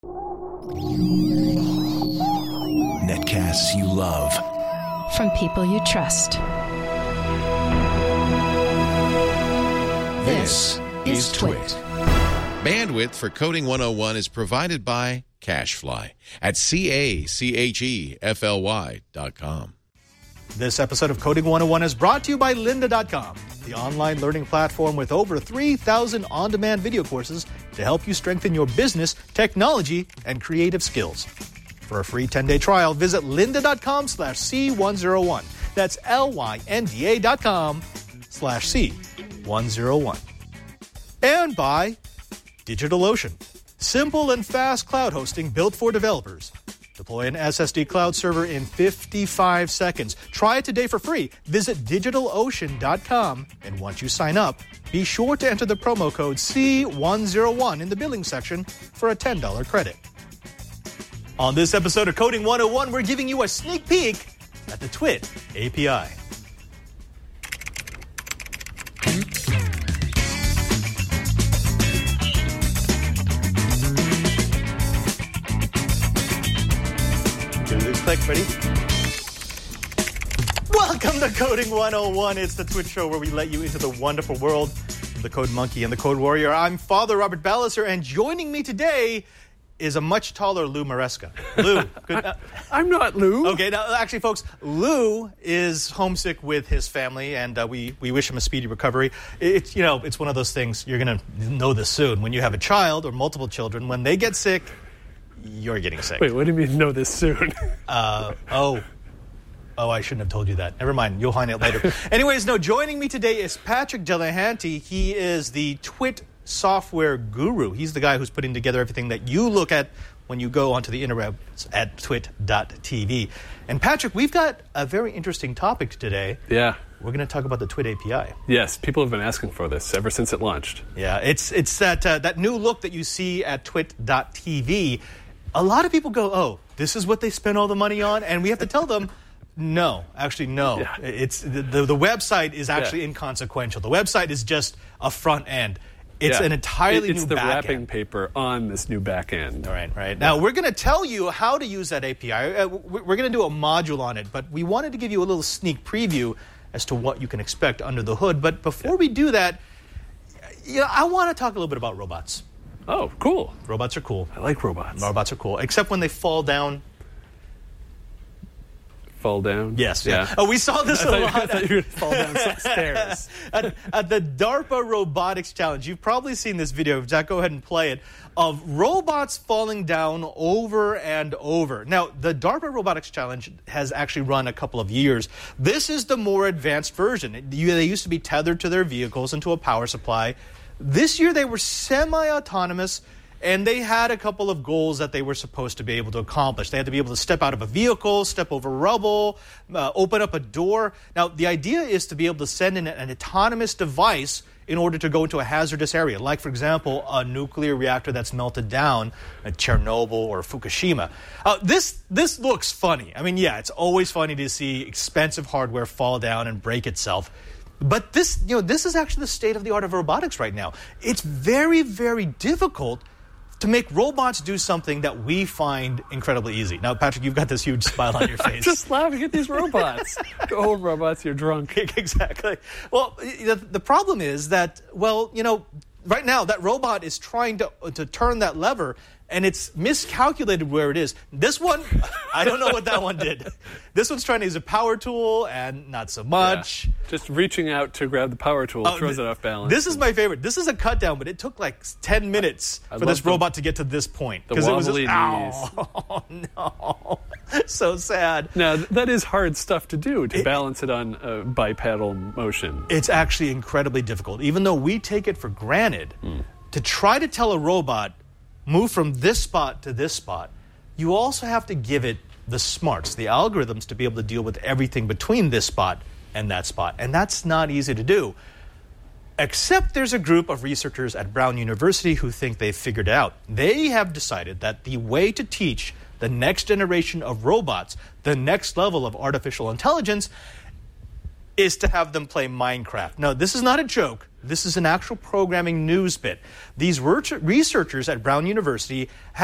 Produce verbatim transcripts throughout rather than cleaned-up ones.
Netcasts you love. From people you trust. This is Twit. Bandwidth for Coding one oh one is provided by CacheFly at C A C H E F L Y dot com. This episode of Coding one oh one is brought to you by lynda dot com, the online learning platform with over three thousand on-demand video courses to help you strengthen your business, technology, and creative skills. For a free ten-day trial, visit lynda dot com slash C one oh one. That's L Y N D A dot com slash C one oh one. And by DigitalOcean, simple and fast cloud hosting built for developers. Deploy an S S D cloud server in fifty-five seconds. Try it today for free. Visit digital ocean dot com, and once you sign up, be sure to enter the promo code C one oh one in the billing section for a ten dollars credit. On this episode of Coding one oh one, we're giving you a sneak peek at the Twit A P I. Click, ready? Welcome to Coding one oh one. It's the Twit show where we let you into the wonderful world of the Code Monkey and the Code Warrior. I'm Father Robert Balliser, and joining me today is a much taller Lou Maresca. Lou, good. Uh, I'm not Lou. Okay, now actually, folks, Lou is homesick with his family, and uh, we we wish him a speedy recovery. It's you know, it's one of those things. You're gonna know this soon. When you have a child or multiple children, when they get sick, you're getting sick. Wait, what do you mean know this soon? uh, oh. Oh, I shouldn't have told you that. Never mind. You'll find out later. Anyways, no, joining me today is Patrick Delahanty. He is the Twit software guru. He's the guy who's putting together everything that you look at when you go onto the interwebs at twit dot t v. And Patrick, we've got a very interesting topic today. Yeah. We're going to talk about the Twit A P I. Yes, people have been asking for this ever since it launched. Yeah, it's it's that uh, that new look that you see at twit dot t v. A lot of people go, oh, this is what they spend all the money on? And we have to tell them, no, actually, no. Yeah. It's the, the, the website is actually yeah. inconsequential. The website is just a front end. It's yeah. an entirely it, it's new the back wrapping end. paper on this new back end. All right, right. Now, we're going to tell you how to use that A P I. Uh, we're going to do a module on it, but we wanted to give you a little sneak preview as to what you can expect under the hood. But before yeah. we do that, you know, I want to talk a little bit about robots. Oh, cool. Robots are cool. I like robots. Robots are cool, except when they fall down. Fall down? Yes. Yeah. Oh, we saw this I a thought, lot. I thought you were going to fall down some stairs. at, at the DARPA Robotics Challenge, you've probably seen this video. Jack, go ahead and play it, of robots falling down over and over. Now, the DARPA Robotics Challenge has actually run a couple of years. This is the more advanced version. They used to be tethered to their vehicles and to a power supply. This year, they were semi-autonomous, and they had a couple of goals that they were supposed to be able to accomplish. They had to be able to step out of a vehicle, step over rubble, uh, open up a door. Now, the idea is to be able to send in an autonomous device in order to go into a hazardous area, like, for example, a nuclear reactor that's melted down at Chernobyl or Fukushima. Uh, this this looks funny. I mean, yeah, it's always funny to see expensive hardware fall down and break itself. But this, you know, this is actually the state of the art of robotics right now. It's very, very difficult to make robots do something that we find incredibly easy. Now, Patrick, you've got this huge smile on your face. I'm just laughing at these robots. Go home, robots, you're drunk. Exactly. Well, the, the problem is that, well, you know, right now that robot is trying to to turn that lever, and it's miscalculated where it is. This one, I don't know what that one did. This one's trying to use a power tool, and not so much. Yeah. Just reaching out to grab the power tool oh, throws th- it off balance. This is my favorite. This is a cut down, but it took like ten minutes I for this the, robot to get to this point. The wobbly it was just, knees. Oh, no. So sad. Now, that is hard stuff to do, to it, balance it on a bipedal motion. It's actually incredibly difficult. Even though we take it for granted, mm. to try to tell a robot, move from this spot to this spot, you also have to give it the smarts, the algorithms to be able to deal with everything between this spot and that spot. And that's not easy to do. Except there's a group of researchers at Brown University who think they've figured it out. They have decided that the way to teach the next generation of robots, the next level of artificial intelligence, is to have them play Minecraft. Now, this is not a joke. This is an actual programming news bit. These researchers at Brown University have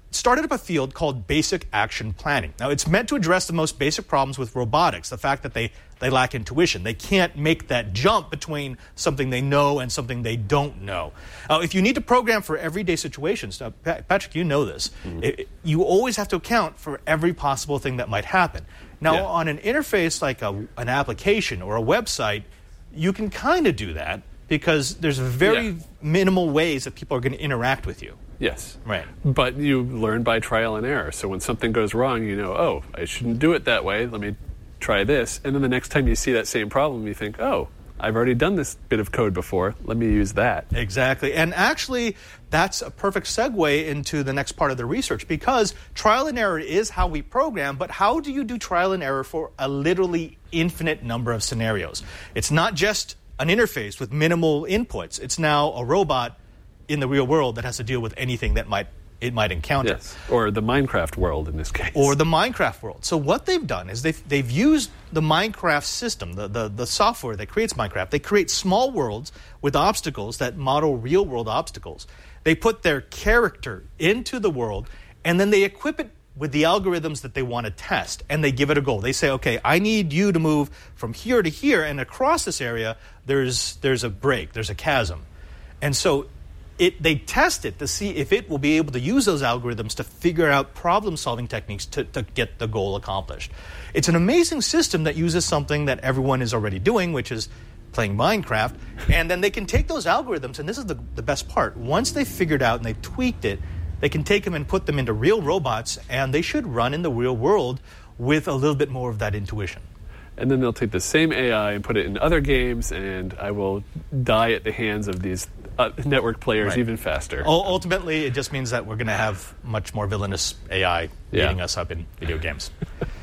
started up a field called basic action planning. Now, it's meant to address the most basic problems with robotics, the fact that they, they lack intuition. They can't make that jump between something they know and something they don't know. Uh, if you need to program for everyday situations, now, Patrick, you know this, mm-hmm. it, you always have to account for every possible thing that might happen. Now, yeah. on an interface like a, an application or a website, you can kind of do that because there's very yeah. minimal ways that people are going to interact with you. Yes. Right. But you learn by trial and error. So when something goes wrong, you know, oh, I shouldn't do it that way. Let me try this. And then the next time you see that same problem, you think, oh, I've already done this bit of code before. Let me use that. Exactly. And actually, that's a perfect segue into the next part of the research, because trial and error is how we program, but how do you do trial and error for a literally infinite number of scenarios? It's not just an interface with minimal inputs. It's now a robot in the real world that has to deal with anything that might it might encounter. Yes. Or the Minecraft world in this case. Or the Minecraft world. So what they've done is they've, they've used the Minecraft system, the, the, the software that creates Minecraft. They create small worlds with obstacles that model real-world obstacles. They put their character into the world, and then they equip it with the algorithms that they want to test, and they give it a goal. They say, okay, I need you to move from here to here, and across this area, there's there's a break, there's a chasm. And so It, they test it to see if it will be able to use those algorithms to figure out problem-solving techniques to, to get the goal accomplished. It's an amazing system that uses something that everyone is already doing, which is playing Minecraft, and then they can take those algorithms, and this is the, the best part. Once they've figured out and they've tweaked it, they can take them and put them into real robots, and they should run in the real world with a little bit more of that intuition. And then they'll take the same A I and put it in other games, and I will die at the hands of these uh, network players right. even faster. U- ultimately, it just means that we're going to have much more villainous A I yeah. beating us up in video games.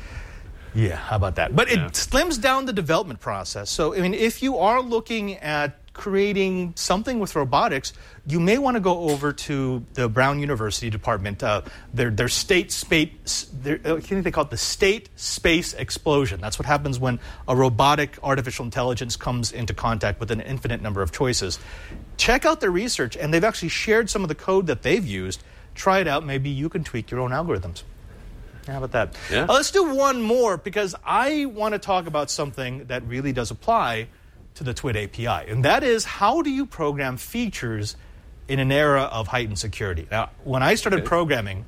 Yeah, how about that? But yeah. it slims down the development process. So, I mean, if you are looking at creating something with robotics, you may want to go over to the Brown University department. Uh, their their state space, their, I think they call it the state space explosion. That's what happens when a robotic artificial intelligence comes into contact with an infinite number of choices. Check out their research, and they've actually shared some of the code that they've used. Try it out. Maybe you can tweak your own algorithms. How about that? Yeah. Uh, let's do one more, because I want to talk about something that really does apply to the TWiT A P I, and that is, how do you program features in an era of heightened security? Now, when I started okay. programming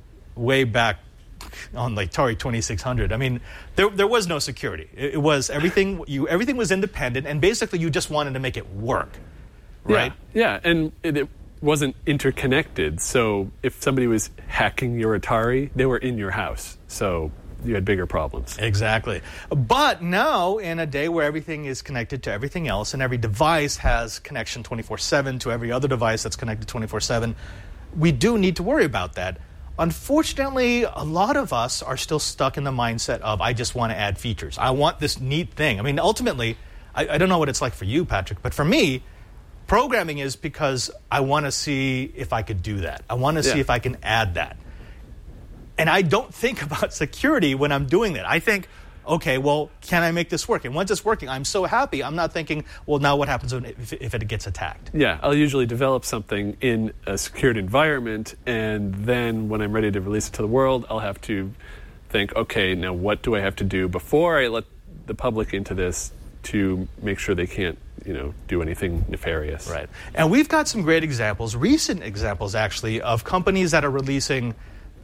way back on like Atari twenty-six hundred, I mean, there there was no security. It, it was everything you everything was independent, and basically you just wanted to make it work, right? Yeah, yeah. and it, it wasn't interconnected. So if somebody was hacking your Atari, they were in your house. So you had bigger problems. Exactly. But now, in a day where everything is connected to everything else, and every device has connection twenty-four seven to every other device that's connected twenty-four seven, we do need to worry about that. Unfortunately, a lot of us are still stuck in the mindset of, I just want to add features. I want this neat thing. I mean, ultimately, I, I don't know what it's like for you, Patrick, but for me, programming is because I want to see if I could do that. I want to yeah. see if I can add that. And I don't think about security when I'm doing that. I think, okay, well, can I make this work? And once it's working, I'm so happy. I'm not thinking, well, now what happens when, if, if it gets attacked? Yeah, I'll usually develop something in a secured environment, and then when I'm ready to release it to the world, I'll have to think, okay, now what do I have to do before I let the public into this to make sure they can't, you know, do anything nefarious? Right. And we've got some great examples, recent examples, actually, of companies that are releasing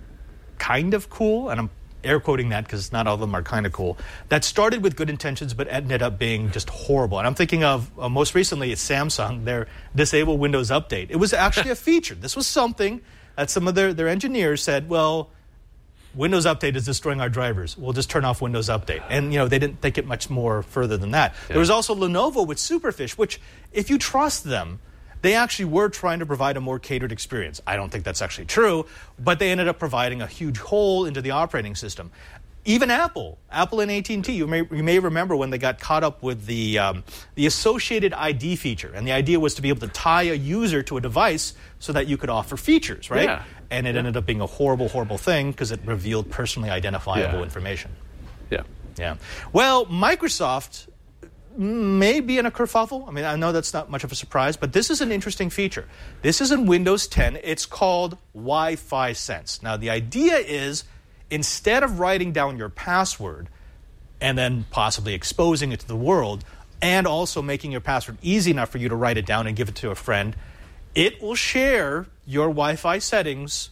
kind of cool, and I'm air quoting that because not all of them are kind of cool, that started with good intentions but ended up being just horrible. And I'm thinking of, uh, most recently, it's Samsung, their Disable Windows Update. It was actually a feature. This was something that some of their, their engineers said, well, Windows Update is destroying our drivers. We'll just turn off Windows Update. And, you know, they didn't think it much more further than that. Yeah. There was also Lenovo with Superfish, which, if you trust them, they actually were trying to provide a more catered experience. I don't think that's actually true, but they ended up providing a huge hole into the operating system. Even Apple, Apple and A T and T, you may, you may remember when they got caught up with the, um, the associated I D feature. And the idea was to be able to tie a user to a device so that you could offer features, right? Yeah. And it yeah. ended up being a horrible, horrible thing because it revealed personally identifiable yeah. information. Yeah. Yeah. Well, Microsoft, may be in a kerfuffle. I mean, I know that's not much of a surprise, but this is an interesting feature. This is in Windows ten. It's called Wi-Fi Sense. Now, the idea is, instead of writing down your password and then possibly exposing it to the world, and also making your password easy enough for you to write it down and give it to a friend, it will share your Wi-Fi settings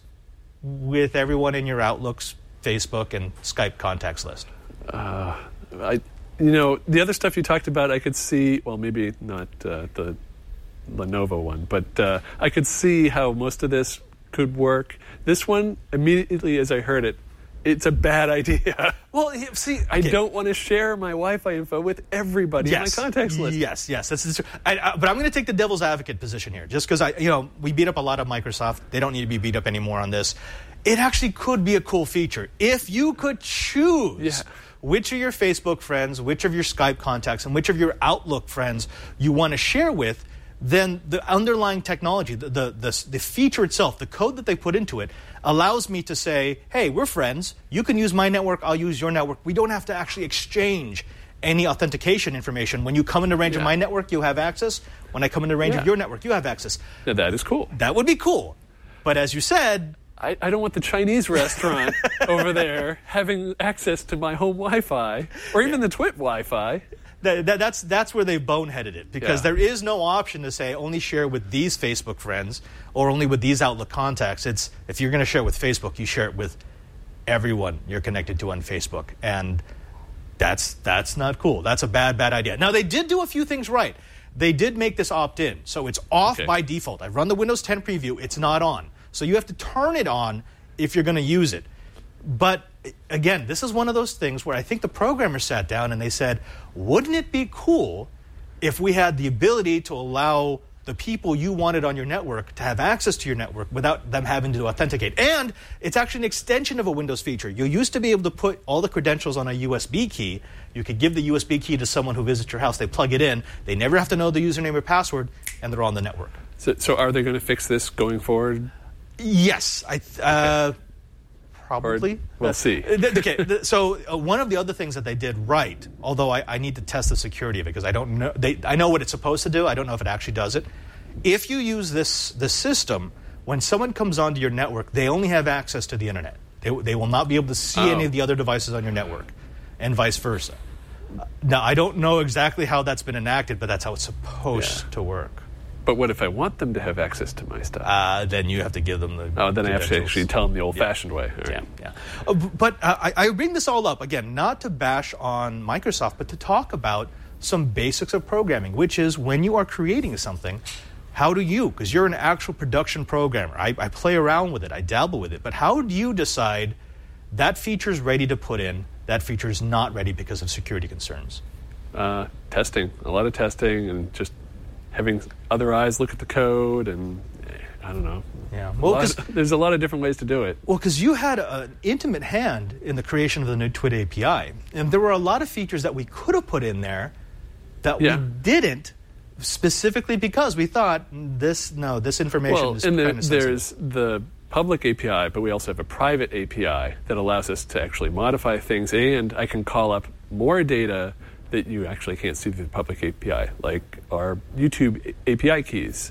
with everyone in your Outlook's, Facebook, and Skype contacts list. Uh, I, you know, the other stuff you talked about, I could see, well, maybe not uh, the Lenovo one, but uh, I could see how most of this could work. This one, immediately as I heard it, it's a bad idea. Well, see, I okay. don't want to share my Wi-Fi info with everybody yes. in my contacts list. Yes, yes, that's, that's I, I, but I'm going to take the devil's advocate position here, just because I, you know, we beat up a lot of Microsoft. They don't need to be beat up anymore on this. It actually could be a cool feature if you could choose yeah. which of your Facebook friends, which of your Skype contacts, and which of your Outlook friends you want to share with. Then the underlying technology, the, the, the, the feature itself, the code that they put into it, allows me to say, hey, we're friends. You can use my network. I'll use your network. We don't have to actually exchange any authentication information. When you come into range yeah. of my network, you have access. When I come into range yeah. of your network, you have access. Now, that is cool. That would be cool. But as you said... I, I don't want the Chinese restaurant over there having access to my home Wi-Fi, or even the Twit Wi-Fi. That, that, that's that's where they boneheaded it, because yeah. there is no option to say only share with these Facebook friends or only with these Outlook contacts. It's if you're going to share with Facebook, you share it with everyone you're connected to on Facebook, and that's that's not cool. That's a bad bad idea. Now, they did do a few things right. They did make this opt-in, so it's off okay. by default. I run the Windows ten preview; it's not on, so you have to turn it on if you're going to use it. But again, this is one of those things where I think the programmers sat down and they said, wouldn't it be cool if we had the ability to allow the people you wanted on your network to have access to your network without them having to authenticate? And it's actually an extension of a Windows feature. You used to be able to put all the credentials on a U S B key. You could give the U S B key to someone who visits your house. They plug it in. They never have to know the username or password, and they're on the network. So, so are they going to fix this going forward? Yes. I. Uh, okay. Probably. Or we'll see. Okay, so uh, one of the other things that they did right, although I, I need to test the security of it because I don't know. They, I know what it's supposed to do. I don't know if it actually does it. If you use this this system, when someone comes onto your network, they only have access to the internet. They, they will not be able to see oh. any of the other devices on your network, and vice versa. Now, I don't know exactly how that's been enacted, but that's how it's supposed yeah. to work. But what if I want them to have access to my stuff? Uh, then you have to give them the. Oh, then I have to actually tell them the old-fashioned yeah. way. All right. Yeah, yeah. Uh, but uh, I, I bring this all up again, not to bash on Microsoft, but to talk about some basics of programming, which is when you are creating something, how do you? Because you're an actual production programmer. I, I play around with it, I dabble with it, but how do you decide that feature is ready to put in, that feature is not ready because of security concerns? Uh, testing, a lot of testing, and just having other eyes look at the code, and I don't know. Yeah, well, well, of, there's a lot of different ways to do it. Well, because you had a, an intimate hand in the creation of the new Twit A P I, and there were a lot of features that we could have put in there that yeah. we didn't, specifically because we thought this no, this information well, is and kind the, of sensitive. There's the public A P I, but we also have a private A P I that allows us to actually modify things, and I can call up more data that you actually can't see through the public A P I, like our YouTube A P I keys,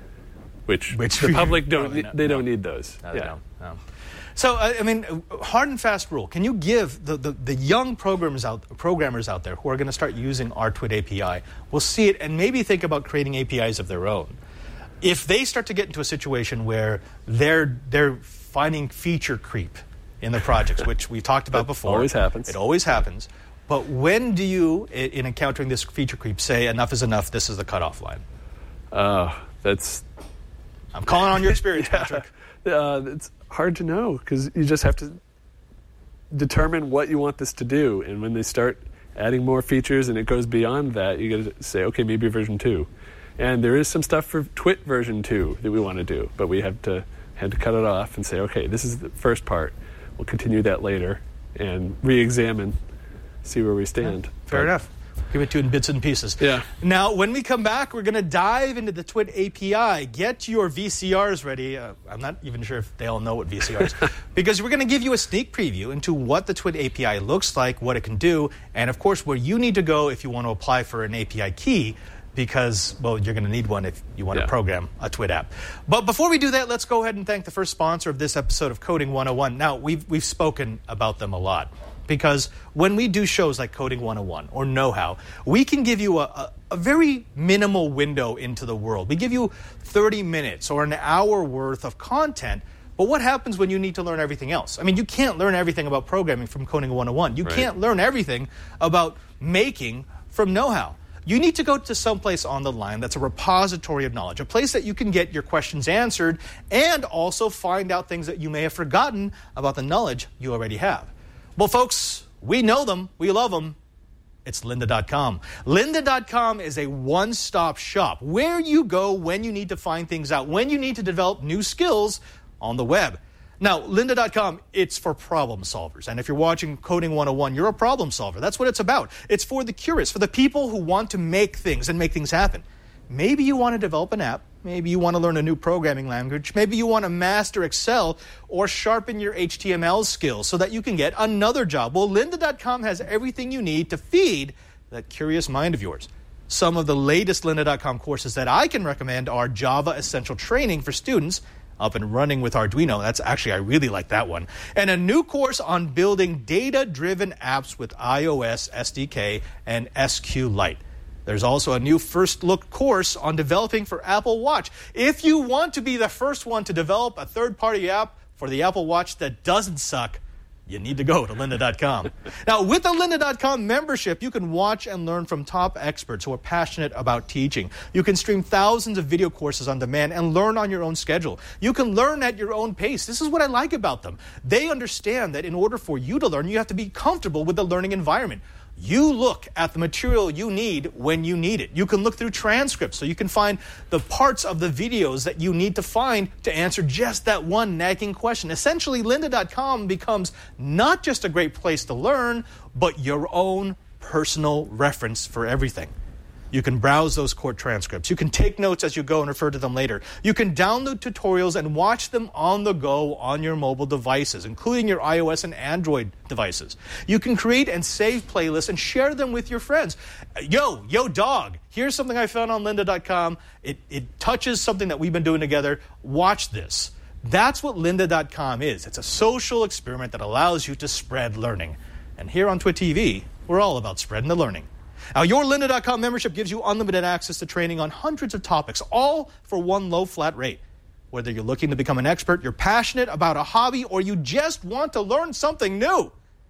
which, which the public don't no, no, they no. don't need those. No, yeah. no, no. So I mean, hard and fast rule. Can you give the, the, the young programmers out programmers out there who are going to start using our Twit A P I will see it and maybe think about creating A P Is of their own? If they start to get into a situation where they're they're finding feature creep in the projects, which we talked about before, always happens. It always happens. But when do you, in encountering this feature creep, say enough is enough? This is the cutoff line. Uh, that's. I'm calling on your experience, yeah. Patrick. Uh, it's hard to know because you just have to determine what you want this to do, and when they start adding more features and it goes beyond that, you got to say, okay, maybe version two. And there is some stuff for Twit version two that we want to do, but we have to had to cut it off and say, okay, this is the first part. We'll continue that later and re-examine. See where we stand. Yeah, fair but, enough. Give it to you in bits and pieces. Yeah. Now, when we come back, we're going to dive into the Twit A P I. Get your V C Rs ready. Uh, I'm not even sure if they all know what V C R is. Because we're going to give you a sneak preview into what the Twit A P I looks like, what it can do, and, of course, where you need to go if you want to apply for an A P I key. Because, well, you're going to need one if you want yeah. to program a Twit app. But before we do that, let's go ahead and thank the first sponsor of this episode of Coding one oh one. Now, we've, we've spoken about them a lot. Because when we do shows like Coding one oh one or Know-How, we can give you a, a, a very minimal window into the world. We give you thirty minutes or an hour worth of content. But what happens when you need to learn everything else? I mean, you can't learn everything about programming from Coding one oh one. You right. can't learn everything about making from Know-How. You need to go to someplace on the line that's a repository of knowledge, a place that you can get your questions answered and also find out things that you may have forgotten about the knowledge you already have. Well, folks, we know them. We love them. It's lynda dot com. lynda dot com is a one-stop shop where you go when you need to find things out, when you need to develop new skills on the web. Now, lynda dot com, it's for problem solvers. And if you're watching Coding one oh one, you're a problem solver. That's what it's about. It's for the curious, for the people who want to make things and make things happen. Maybe you want to develop an app. Maybe you want to learn a new programming language. Maybe you want to master Excel or sharpen your H T M L skills so that you can get another job. Well, lynda dot com has everything you need to feed that curious mind of yours. Some of the latest lynda dot com courses that I can recommend are Java Essential Training for students, up and running with Arduino. That's actually, I really like that one. And a new course on building data-driven apps with iOS S D K and SQLite. There's also a new first look course on developing for Apple Watch. If you want to be the first one to develop a third-party app for the Apple Watch that doesn't suck, you need to go to lynda dot com. Now, with the lynda dot com membership, you can watch and learn from top experts who are passionate about teaching. You can stream thousands of video courses on demand and learn on your own schedule. You can learn at your own pace. This is what I like about them. They understand that in order for you to learn, you have to be comfortable with the learning environment. You look at the material you need when you need it. You can look through transcripts so you can find the parts of the videos that you need to find to answer just that one nagging question. Essentially, lynda dot com becomes not just a great place to learn, but your own personal reference for everything. You can browse those court transcripts. You can take notes as you go and refer to them later. You can download tutorials and watch them on the go on your mobile devices, including your iOS and Android devices. You can create and save playlists and share them with your friends. Yo, yo dog, here's something I found on lynda dot com. It, it touches something that we've been doing together. Watch this. That's what lynda dot com is. It's a social experiment that allows you to spread learning. And here on Twit T V, we're all about spreading the learning. Now, your lynda dot com membership gives you unlimited access to training on hundreds of topics, all for one low flat rate. Whether you're looking to become an expert, you're passionate about a hobby, or you just want to learn something new,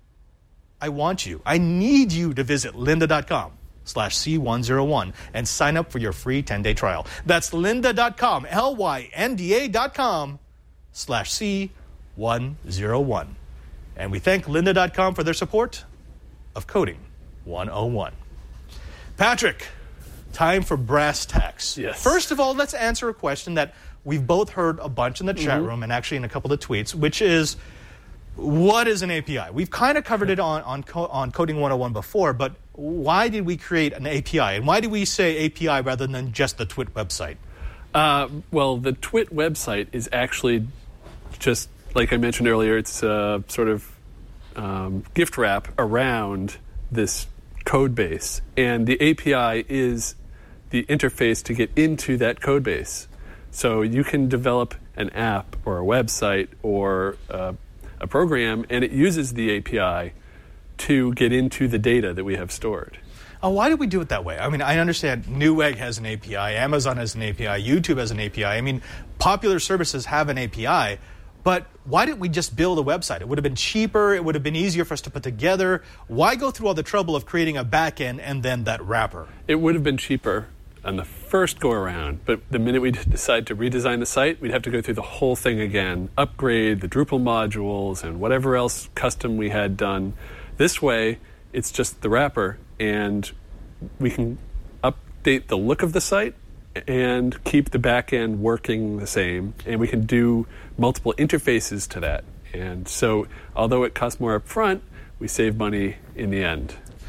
I want you, I need you to visit lynda dot com slash C one oh one and sign up for your free ten-day trial. That's lynda dot com, L Y N D A dot com slash C one oh one. And we thank lynda dot com for their support of Coding one oh one. Patrick, time for brass tacks. Yes. First of all, let's answer a question that we've both heard a bunch in the chat mm-hmm. room and actually in a couple of tweets, which is, what is an A P I? We've kind of covered it on, on, on Coding one oh one before, but why did we create an A P I? And why did we say A P I rather than just the Twit website? Uh, well, the Twit website is actually just, like I mentioned earlier, it's a sort of um, gift wrap around this code base, and the A P I is the interface to get into that code base. So you can develop an app or a website or uh, a program, and it uses the A P I to get into the data that we have stored. Oh, why did we do it that way? I mean, I understand Newegg has an A P I, Amazon has an A P I, YouTube has an A P I. I mean, popular services have an A P I. But why didn't we just build a website? It would have been cheaper. It would have been easier for us to put together. Why go through all the trouble of creating a backend and then that wrapper? It would have been cheaper on the first go around, but the minute we decide to redesign the site, we'd have to go through the whole thing again, upgrade the Drupal modules and whatever else custom we had done. This way, it's just the wrapper, and we can update the look of the site and keep the back end working the same, and we can do multiple interfaces to that. And so, although it costs more up front, we save money in the end.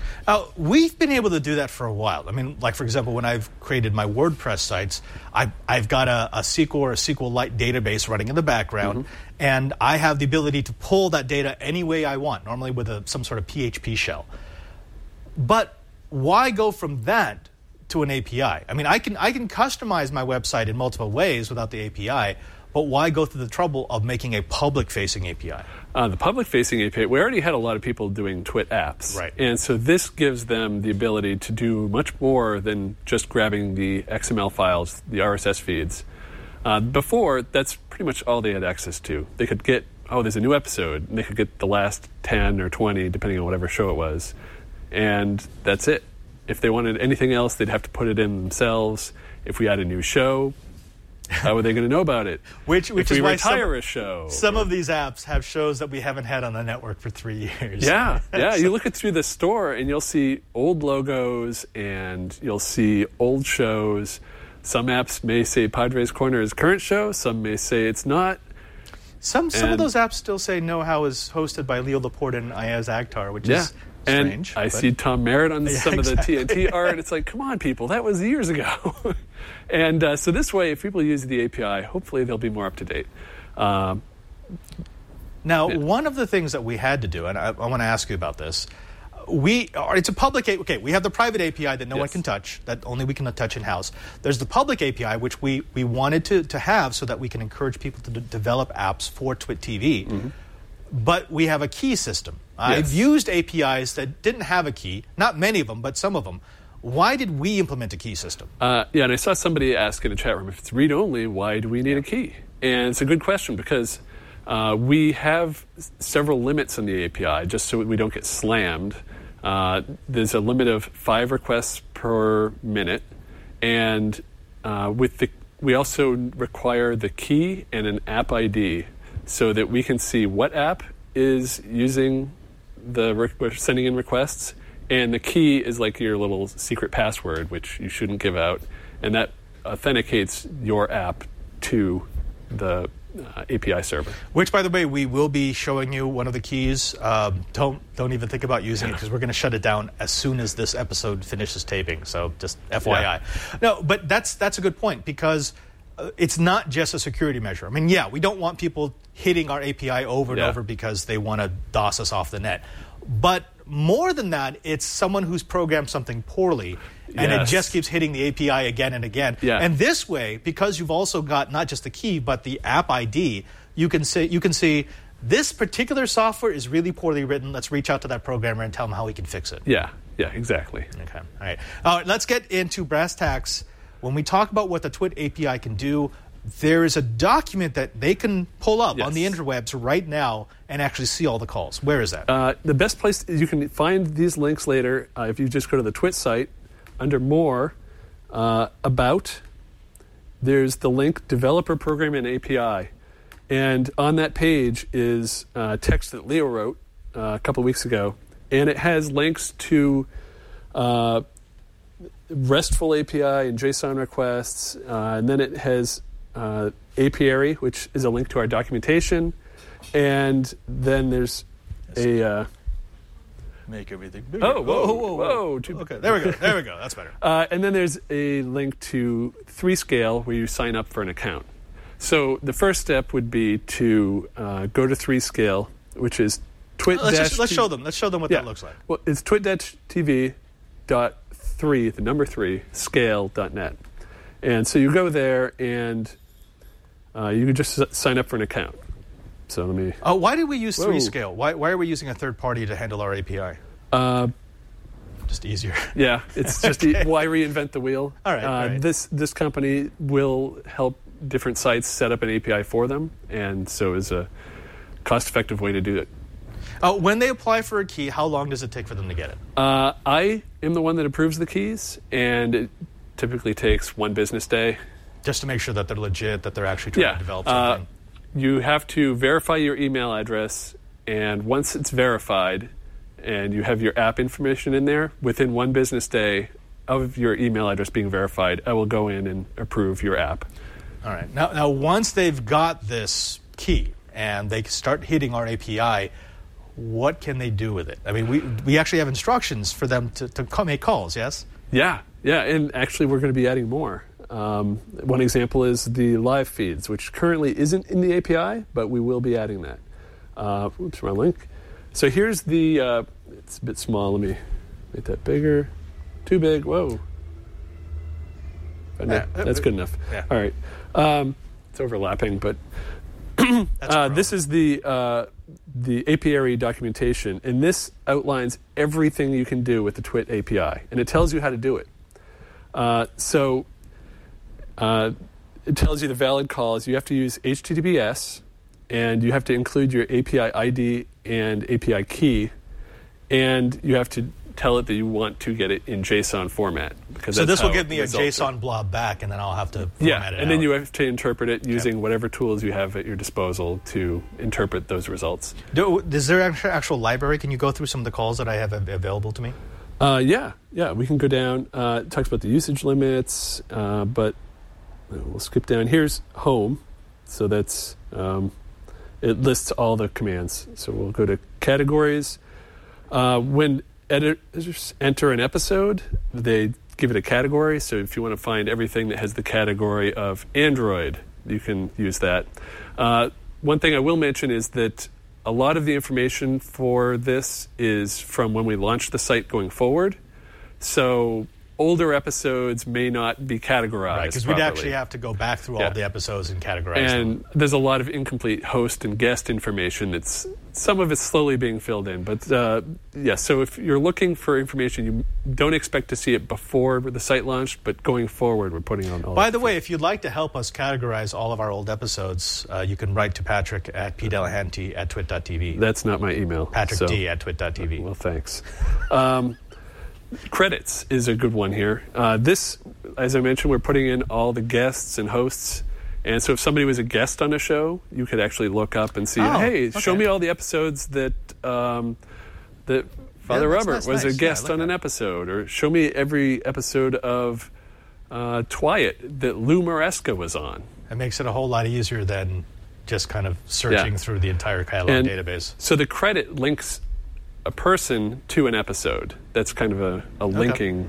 Uh, we've been able to do that for a while. I mean, like, for example, when I've created my WordPress sites, I, I've got a, a S Q L or a SQLite database running in the background, mm-hmm. and I have the ability to pull that data any way I want, normally with a, some sort of P H P shell. But why go from that to an A P I? I mean, I can I can customize my website in multiple ways without the A P I, but why go through the trouble of making a public-facing A P I? Uh, the public-facing A P I, we already had a lot of people doing Twit apps. Right. And so this gives them the ability to do much more than just grabbing the X M L files, the R S S feeds. Uh, before, that's pretty much all they had access to. They could get, oh, there's a new episode, and they could get the last ten or twenty, depending on whatever show it was. And that's it. If they wanted anything else, they'd have to put it in themselves. If we had a new show, how are they going to know about it? Which, which if is we why retire some, a show. Some of these apps have shows that we haven't had on the network for three years. Yeah, yeah. so, you look it through the store, and you'll see old logos, and you'll see old shows. Some apps may say Padres Corner is current show. Some may say it's not. Some some and, of those apps still say Know How is hosted by Leo Laporte and Ayaz Akhtar, which yeah. is strange. And I but... see Tom Merritt on yeah, some exactly. of the T N T art. It's like, come on, people, that was years ago. and uh, so this way, if people use the A P I, hopefully they'll be more up to date. Um, now, yeah. one of the things that we had to do, and I, I want to ask you about this, we are, it's a public, okay, we have the private A P I that no yes. one can touch, that only we can touch in-house. There's the public A P I, which we, we wanted to, to have so that we can encourage people to d- develop apps for Twit T V. Mm-hmm. But we have a key system. Yes. I've used A P Is that didn't have a key, not many of them, but some of them. Why did we implement a key system? Uh, yeah, and I saw somebody ask in a chat room, if it's read-only, why do we need a key? And it's a good question because uh, we have several limits on the A P I just so we don't get slammed. Uh, there's a limit of five requests per minute, and uh, with the we also require the key and an app I D so that we can see what app is using the re- sending in requests, and the key is like your little secret password, which you shouldn't give out, and that authenticates your app to the uh, A P I server. Which, by the way, we will be showing you one of the keys. Um, don't don't even think about using it because we're going to shut it down as soon as this episode finishes taping. So just F Y I. Yeah. No, but that's that's a good point because uh, it's not just a security measure. I mean, yeah, we don't want people hitting our A P I over and yeah. over because they want to DOS us off the net. But more than that, it's someone who's programmed something poorly, and yes. it just keeps hitting the A P I again and again. Yeah. And this way, because you've also got not just the key, but the app I D, you can say you can see this particular software is really poorly written. Let's reach out to that programmer and tell him how we can fix it. Yeah, yeah, exactly. Okay, all right. All right, let's get into brass tacks. When we talk about what the Twit A P I can do, there is a document that they can pull up yes. on the interwebs right now and actually see all the calls. Where is that? Uh, the best place is you can find these links later uh, if you just go to the Twit site under More, uh, About. There's the link Developer Program and A P I. And on that page is uh, text that Leo wrote uh, a couple weeks ago. And it has links to uh, RESTful A P I and JSON requests. Uh, and then it has uh, Apiary, which is a link to our documentation. And then there's a... Uh, Make everything bigger. Oh, whoa, whoa, whoa, whoa. Too, Okay, there we go. There we go. That's better. Uh, and then there's a link to three scale where you sign up for an account. So the first step would be to uh, go to three scale, which is twit. Let's, just, let's show them. Let's show them what yeah. that looks like. Well, it's twit-tv dot three, the number three, scale dot net. And so you go there and uh, you can just s- sign up for an account. So let me... Uh, why did we use Whoa. three scale? Why, why are we using a third party to handle our A P I? Uh, Just easier. Yeah, it's just Okay. e- why reinvent the wheel? All right, Uh, all right. This this company will help different sites set up an A P I for them, and so is a cost-effective way to do it. Uh, when they apply for a key, how long does it take for them to get it? Uh, I am the one that approves the keys, and it typically takes one business day. Just to make sure that they're legit, that they're actually trying Yeah. to develop Uh, something. you have to verify your email address, and once it's verified and you have your app information in there, within one business day of your email address being verified, I will go in and approve your app. All right. Now, now, once they've got this key and they start hitting our A P I, what can they do with it? I mean, we we actually have instructions for them to, to come make calls, yes? Yeah, yeah, and actually we're going to be adding more. Um, one example is the live feeds, which currently isn't in the A P I, but we will be adding that. Uh, oops, wrong link. So here's the, uh, it's a bit small. Let me make that bigger. Too big. Whoa. No, Yeah, that's good enough. Yeah. All right. Um, it's overlapping, but uh, this is the uh, the apiary documentation, and this outlines everything you can do with the Twit A P I, and it tells you how to do it. Uh, so uh, it tells you the valid calls. You have to use H T T P S, and you have to include your A P I I D and A P I key, and you have to tell it that you want to get it in JSON format. Because So that's this will how give me a results are. JSON blob back, and then I'll have to format Yeah, it and then out. you have to interpret it using whatever tools you have at your disposal to interpret those results. Do, is there an actual library? Can you go through some of the calls that I have av- available to me? Uh, yeah, yeah, we can go down. Uh, it talks about the usage limits, uh, but we'll skip down. Here's home, so that's um, it lists all the commands. So we'll go to categories. Uh, when editors enter an episode, they give it a category. So if you want to find everything that has the category of Android, you can use that. Uh, one thing I will mention is that a lot of the information for this is from when we launched the site going forward. So older episodes may not be categorized Right, because we'd properly. actually have to go back through Yeah. all the episodes and categorize them. And there's a lot of incomplete host and guest information that's, some of it's slowly being filled in. But uh, yeah, so if you're looking for information, you don't expect to see it before the site launched, but going forward, we're putting on all By of the it. way, if you'd like to help us categorize all of our old episodes, uh, you can write to Patrick at p delahanty at twit dot t v. That's not my email. Patrick so- D at twit dot t v. Well, thanks. Um, credits is a good one here. Uh, this, as I mentioned, we're putting in all the guests and hosts. And so if somebody was a guest on a show, you could actually look up and see, Oh, hey, okay. show me all the episodes that um, that Father that's- Robert that's was nice. a Yeah, guest I like on an that. episode. Or show me every episode of uh, Twyat that Lou Maresca was on. It makes it a whole lot easier than just kind of searching Yeah. through the entire catalog And database. So the credit links a person to an episode. That's kind of a, a linking.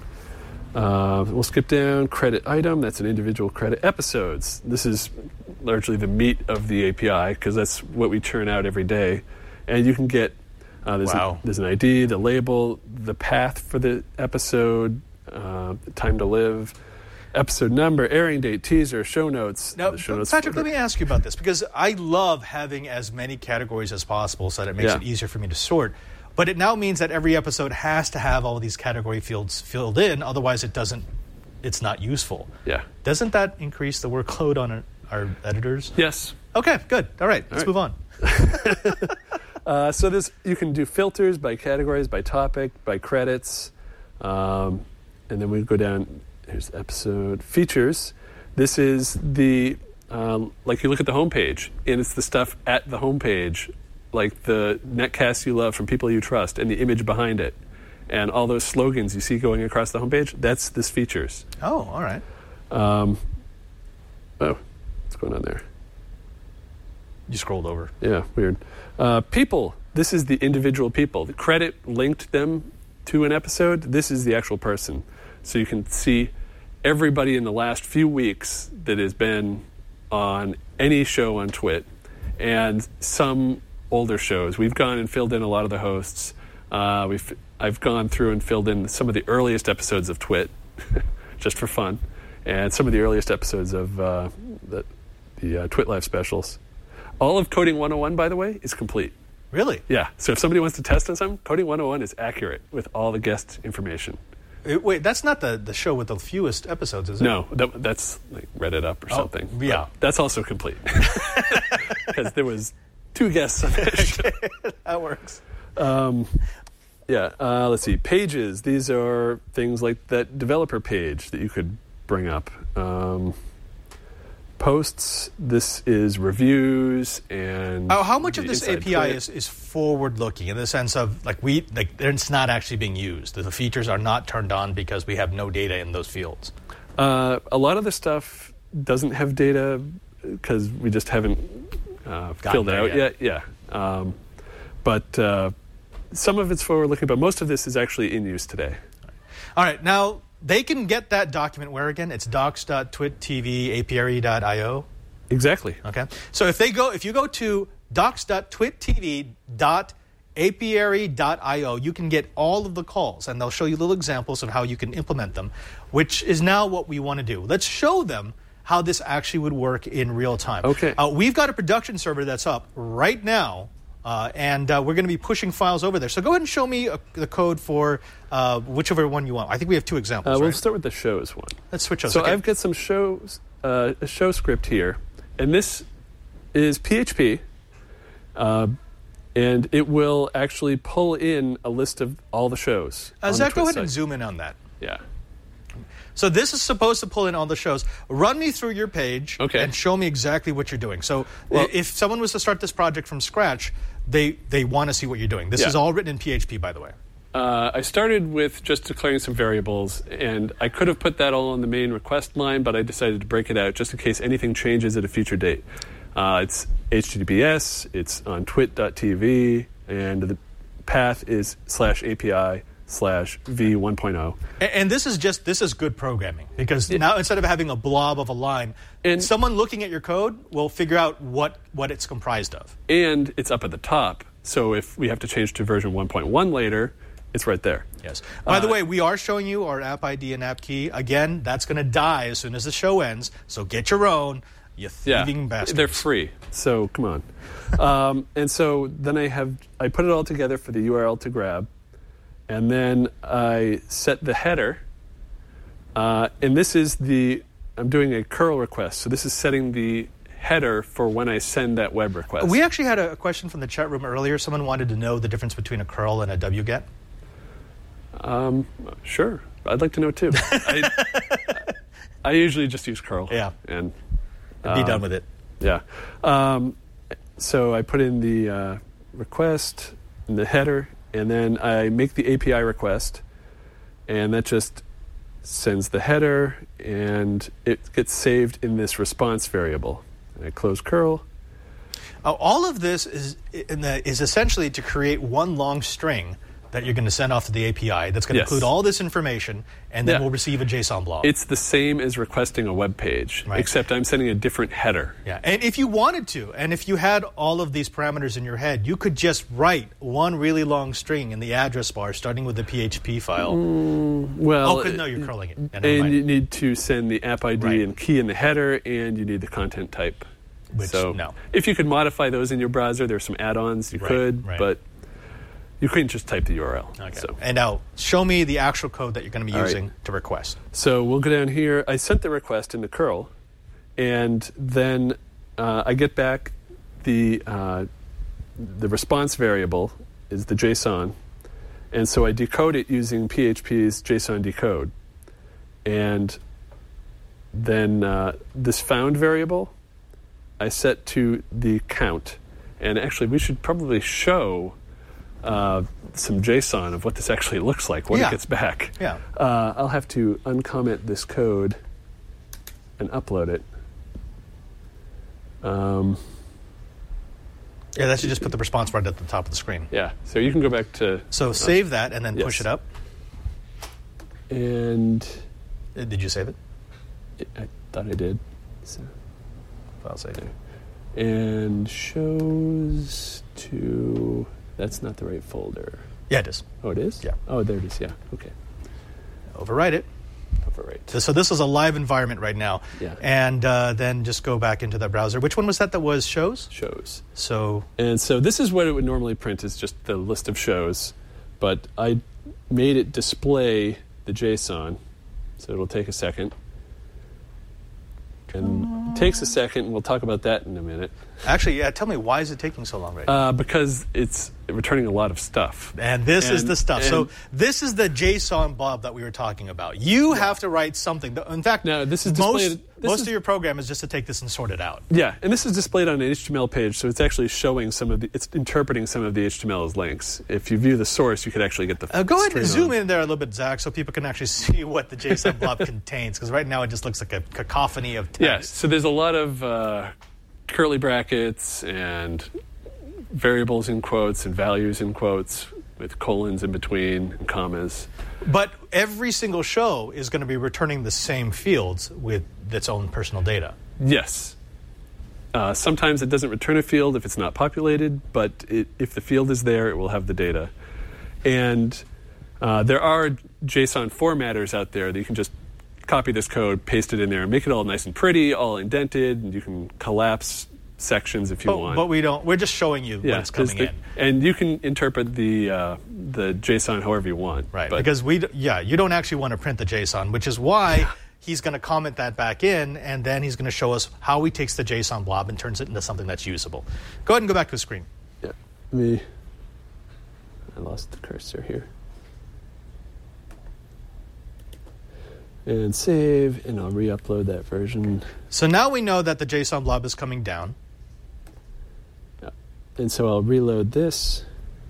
Uh, we'll skip down. Credit item. That's an individual credit. Episodes. This is largely the meat of the A P I because that's what we churn out every day. And you can get uh, there's, Wow. an, there's an I D, the label, the path for the episode, uh, the time to live, episode number, airing date, teaser, show notes. Now, the show notes Patrick, folder. let me ask you about this because I love having as many categories as possible so that it makes Yeah. it easier for me to sort. But it now means that every episode has to have all of these category fields filled in, otherwise it doesn't. It's not useful. Yeah. Doesn't that increase the workload on our, our editors? Yes. Okay, good. All right, let's All right. move on. Uh, so this you can do filters by categories, by topic, by credits, um, and then we go down. Here's episode features. This is the um, like you look at the homepage, and it's the stuff at the homepage, like the netcasts you love from people you trust, and the image behind it, and all those slogans you see going across the homepage. That's this features. Oh, all right. Um, oh, what's going on there? You scrolled over. Yeah, weird. Uh, people. This is the individual people. The credit linked them to an episode. This is the actual person. So you can see everybody in the last few weeks that has been on any show on Twit and some older shows. We've gone and filled in a lot of the hosts. Uh, we've I've gone through and filled in some of the earliest episodes of Twit just for fun, and some of the earliest episodes of uh, the, the uh, Twit Live specials. All of Coding one oh one, by the way, is complete. Really? Yeah. So if somebody wants to test on something, Coding one oh one is accurate with all the guest information. Uh, Wait, that's not the, the show with the fewest episodes, is it? No, that, that's like Reddit up or Oh, something. yeah. But that's also complete because there was two guests on that show. That works. Um, yeah. Uh, let's see. Pages. These are things like that developer page that you could bring up. Um, posts. This is reviews and. Oh, how much of the this inside A P I Twit. is, is forward-looking in the sense of like we like it's not actually being used? The features are not turned on because we have no data in those fields. Uh, a lot of the stuff doesn't have data because we just haven't uh, filled it there out yet. yet. Yeah. Um, but uh, some of it's forward-looking, but most of this is actually in use today. All right, now they can get that document where again? It's docs dot twit T V A P R E dot I O. Exactly. Okay. So if they go, if you go to docs dot twit T V dot A P R E dot I O, you can get all of the calls, and they'll show you little examples of how you can implement them, which is now what we want to do. Let's show them how this actually would work in real time. Okay. Uh, we've got a production server that's up right now, uh, and uh, we're going to be pushing files over there. So go ahead and show me uh, the code for uh, whichever one you want. I think we have two examples. Uh, we'll right? start with the shows one. Let's switch those. So okay. I've got some shows, uh, a show script here, and this is P H P, uh, and it will actually pull in a list of all the shows. Uh, on Zach, the go Twit ahead and site. zoom in on that. Yeah. So this is supposed to pull in all the shows. Run me through your page Okay. and show me exactly what you're doing. So Well- i- if someone was to start this project from scratch, they, they want to see what you're doing. This Yeah. is all written in P H P, by the way. Uh, I started with just declaring some variables, and I could have put that all on the main request line, but I decided to break it out just in case anything changes at a future date. Uh, it's H T T P S, it's on twit dot T V, and the path is slash A P I slash V one point oh. And, and this is just, this is good programming because now instead of having a blob of a line, And- someone looking at your code will figure out what, what it's comprised of. And it's up at the top, so if we have to change to version one point one later, it's right there. Yes. By the Uh, way, we are showing you our app I D and app key. Again, that's going to die as soon as the show ends, so get your own, you Yeah, thieving bastards. they're free, so come on. um, and so then I have I put it all together for the U R L to grab, and then I set the header, uh, and this is the I'm doing a curl request, so this is setting the header for when I send that web request. We actually had a question from the chat room earlier. Someone wanted to know the difference between a curl and a wget. Um, sure, I'd like to know too. I, I usually just use curl. Yeah. and Be um, done with it. Yeah. Um, so I put in the uh, request in the header, and then I make the A P I request, and that just sends the header, and it gets saved in this response variable. And I close curl. Uh, all of this is in the, is essentially to create one long string that you're going to send off to the A P I that's going to Yes. include all this information, and then Yeah. we'll receive a JSON blob. It's the same as requesting a web page, Right. except I'm sending a different header. Yeah, and if you wanted to, and if you had all of these parameters in your head, you could just write one really long string in the address bar, starting with the P H P file. Well, oh, good, no, you're curling it. Yeah, never and mind. you need to send the app I D Right. and key in the header, and you need the content type. Which, so no. if you could modify those in your browser, there's some add-ons you Right, could, right. but you couldn't just type the U R L. Okay. So, And now, show me the actual code that you're going to be All right. using to request. so we'll go down here. I sent the request into curl, and then uh, I get back the uh, the response variable is the JSON, and so I decode it using P H P's JSON decode, and then uh, this found variable I set to the count, and actually we should probably show uh, some JSON of what this actually looks like when Yeah. it gets back. Yeah. Uh, I'll have to uncomment this code and upload it. Um, Yeah, that should just put the response right at the top of the screen. yeah, so you can go back to So save that and then yes. push it up. and Uh, Did you save it? I thought I did. So, File save. and shows to that's not the right folder. Yeah, it is. Oh, it is? Yeah. Oh, there it is. Yeah. Okay. Overwrite it. Overwrite. So this is a live environment right now. Yeah. And uh, then just go back into that browser. Which one was that that was shows? Shows. So, And so this is what it would normally print is just the list of shows, but I made it display the JSON, so it'll take a second. And it takes a second, and we'll talk about that in a minute. actually, yeah, tell me, why is it taking so long right now? Uh, because it's returning a lot of stuff. And this is and- the stuff. So and- this is the JSON blob that we were talking about. You have to write something. In fact, Now, this is most, displayed- this most is- of your program is just to take this and sort it out. Yeah, and this is displayed on an H T M L page, so it's actually showing some of the, it's interpreting some of the H T M L as links. If you view the source, you could actually get the Uh, go ahead and straight zoom on. in there a little bit, Zach, so people can actually see what the JSON blob contains. Because right now it just looks like a cacophony of text. Yeah, so there's a lot of uh, curly brackets and variables in quotes and values in quotes with colons in between and commas. But every single show is going to be returning the same fields with its own personal data. Yes. Uh, sometimes it doesn't return a field if it's not populated, but it, if the field is there, it will have the data. And uh, there are JSON formatters out there that you can just copy this code, paste it in there, and make it all nice and pretty, all indented, and you can collapse sections if you but, want. But we don't. We're just showing you yeah, when it's coming the, in. And you can interpret the uh, the JSON however you want. Right, but, because we, yeah, you don't actually want to print the JSON, which is why he's going to comment that back in, and then he's going to show us how he takes the JSON blob and turns it into something that's usable. Go ahead and go back to the screen. Yeah, me. I lost the cursor here. And save, and I'll re-upload that version. So now we know that the JSON blob is coming down. Yeah. And so I'll reload this.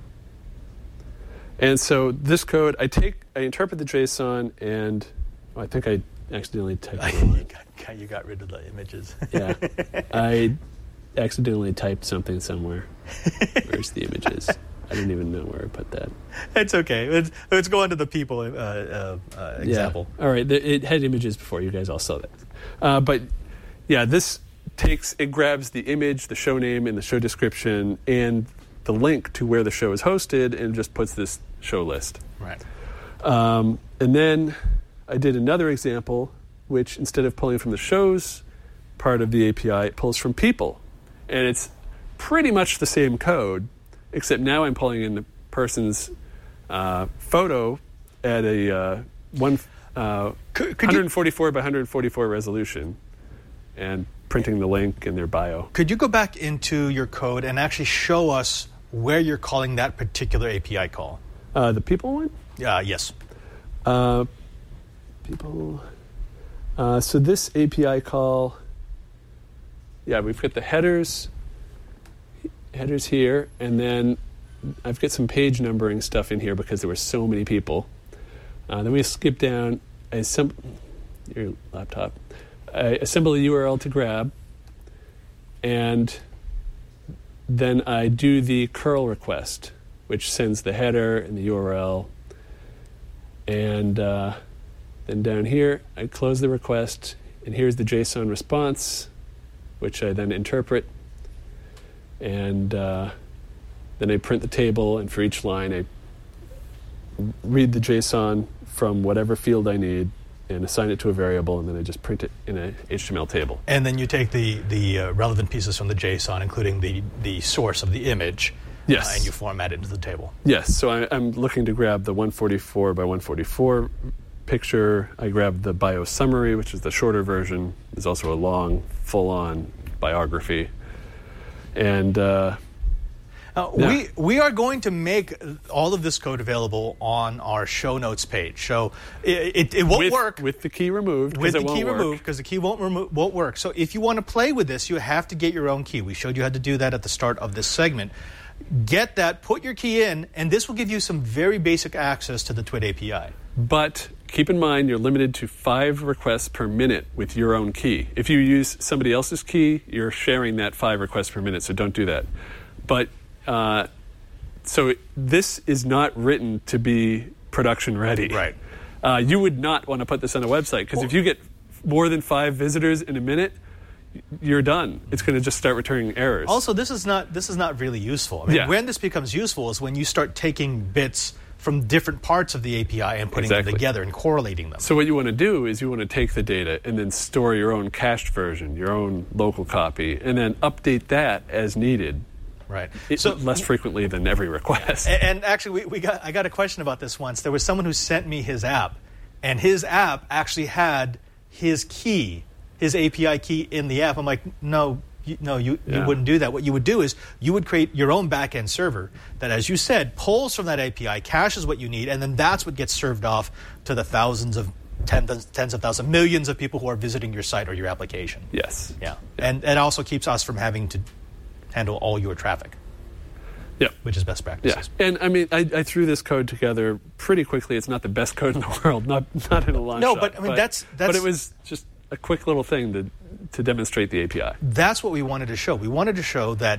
And so this code, I take, I interpret the JSON, and oh, I think I accidentally typed it you, got, you got rid of the images. Yeah. I accidentally typed something somewhere. Where's the images? I didn't even know where I put that. It's okay. Let's, let's go on to the people uh, uh, uh, example. Yeah. All right. It had images before. You guys all saw that. Uh, but, yeah, this takes, it grabs the image, the show name, and the show description, and the link to where the show is hosted, and just puts this show list. Right. Um, and then I did another example, which instead of pulling from the shows part of the A P I, it pulls from people. And it's pretty much the same code, except now I'm pulling in the person's uh, photo at a uh, one uh, could, could one forty-four you, by one forty-four resolution and printing the link in their bio. Could you go back into your code and actually show us where you're calling that particular A P I call? Uh, the people one? Uh, yes. Uh, people. Uh, so this A P I call, yeah, we've got the headers. Headers here, and then I've got some page numbering stuff in here because there were so many people. Uh, then we skip down, I assemb- your laptop, I assemble a U R L to grab, and then I do the curl request, which sends the header and the U R L. And uh, then down here, I close the request, and here's the JSON response, which I then interpret. And uh, then I print the table, and for each line I read the JSON from whatever field I need and assign it to a variable, and then I just print it in an H T M L table. And then you take the, the uh, relevant pieces from the JSON, including the, the source of the image, yes. uh, and you format it into the table. Yes, so I, I'm looking to grab the one forty-four by one forty-four picture. I grab the bio summary, which is the shorter version. There's also a long, full-on biography. And uh, uh, yeah. we we are going to make all of this code available on our show notes page. So it, it, it won't with, work with the key removed. with it the won't key work. removed because the key won't remo- won't work. So if you want to play with this, you have to get your own key. We showed you how to do that at the start of this segment. Get that, put your key in, and this will give you some very basic access to the Twit A P I. But keep in mind, you're limited to five requests per minute with your own key. If you use somebody else's key, you're sharing that five requests per minute, so don't do that. But uh, so it, this is not written to be production ready. Right. Uh, you would not want to put this on a website, because well, if you get more than five visitors in a minute, you're done. It's going to just start returning errors. Also, this is not this is not really useful. I mean, yeah. when this becomes useful is when you start taking bits from different parts of the A P I and putting exactly. them together and correlating them. So what you want to do is you want to take the data and then store your own cached version, your own local copy, and then update that as needed. Right. It, so less frequently than every request. And, and actually, we, we got I got a question about this once. There was someone who sent me his app, and his app actually had his key, his A P I key in the app. I'm like, no. You, no, you, yeah. you wouldn't do that. What you would do is you would create your own back-end server that, as you said, pulls from that A P I, caches what you need, and then that's what gets served off to the thousands of, tens, tens of thousands, millions of people who are visiting your site or your application. Yes. Yeah. yeah. And it also keeps us from having to handle all your traffic. Yeah. Which is best practices. Yeah. And, I mean, I, I threw this code together pretty quickly. It's not the best code in the world, not not in a long no, shot. No, but I mean, but, that's, that's... But it was just a quick little thing to to demonstrate the A P I. That's what we wanted to show. We wanted to show that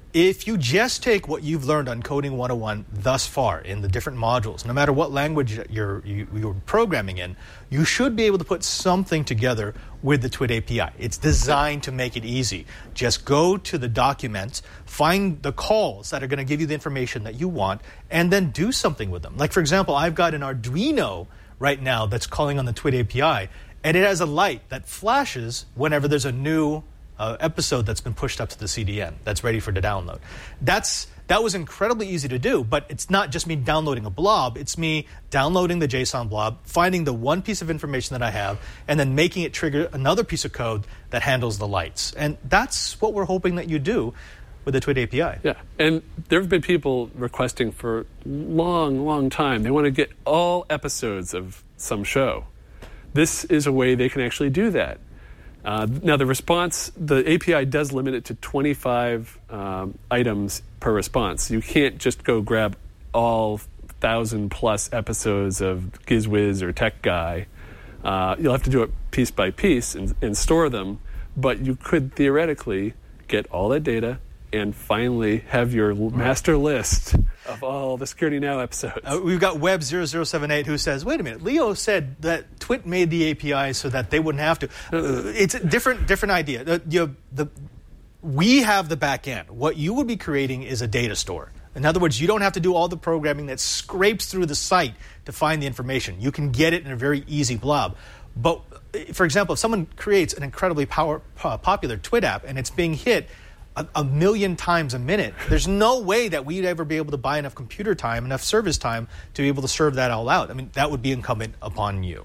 if you just take what you've learned on Coding one oh one thus far in the different modules, no matter what language you're, you, you're programming in, you should be able to put something together with the Twit A P I. It's designed to make it easy. Just go to the document, find the calls that are going to give you the information that you want, and then do something with them. Like, for example, I've got an Arduino right now that's calling on the Twit A P I, and it has a light that flashes whenever there's a new Uh, episode that's been pushed up to the C D N that's ready for the download. That's that was incredibly easy to do, but it's not just me downloading a blob. It's me downloading the JSON blob, finding the one piece of information that I have, and then making it trigger another piece of code that handles the lights. And that's what we're hoping that you do with the Twit A P I. Yeah, and there have been people requesting for a long, long time. They want to get all episodes of some show. This is a way they can actually do that. Uh, now, the response, the A P I does limit it to twenty-five um, items per response. You can't just go grab all one thousand plus episodes of GizWiz or Tech Guy. Uh, you'll have to do it piece by piece and, and store them, but you could theoretically get all that data and finally have your master list of all the Security Now episodes. Uh, we've got Web zero zero seven eight who says, wait a minute, Leo said that Twit made the A P I so that they wouldn't have to. Uh, it's a different different idea. The, you, the, we have the back end. What you would be creating is a data store. In other words, you don't have to do all the programming that scrapes through the site to find the information. You can get it in a very easy blob. But, for example, if someone creates an incredibly power, uh, popular Twit app and it's being hit A, a million times a minute, there's no way that we'd ever be able to buy enough computer time, enough service time to be able to serve that all out. I mean, that would be incumbent upon you.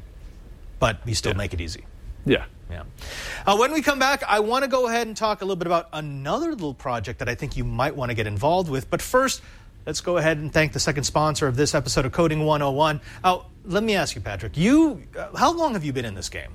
But we still yeah. make it easy. Yeah. Yeah. Uh, when we come back, I want to go ahead and talk a little bit about another little project that I think you might want to get involved with. But first, let's go ahead and thank the second sponsor of this episode of Coding one oh one. Uh, let me ask you, Patrick, you, uh, how long have you been in this game?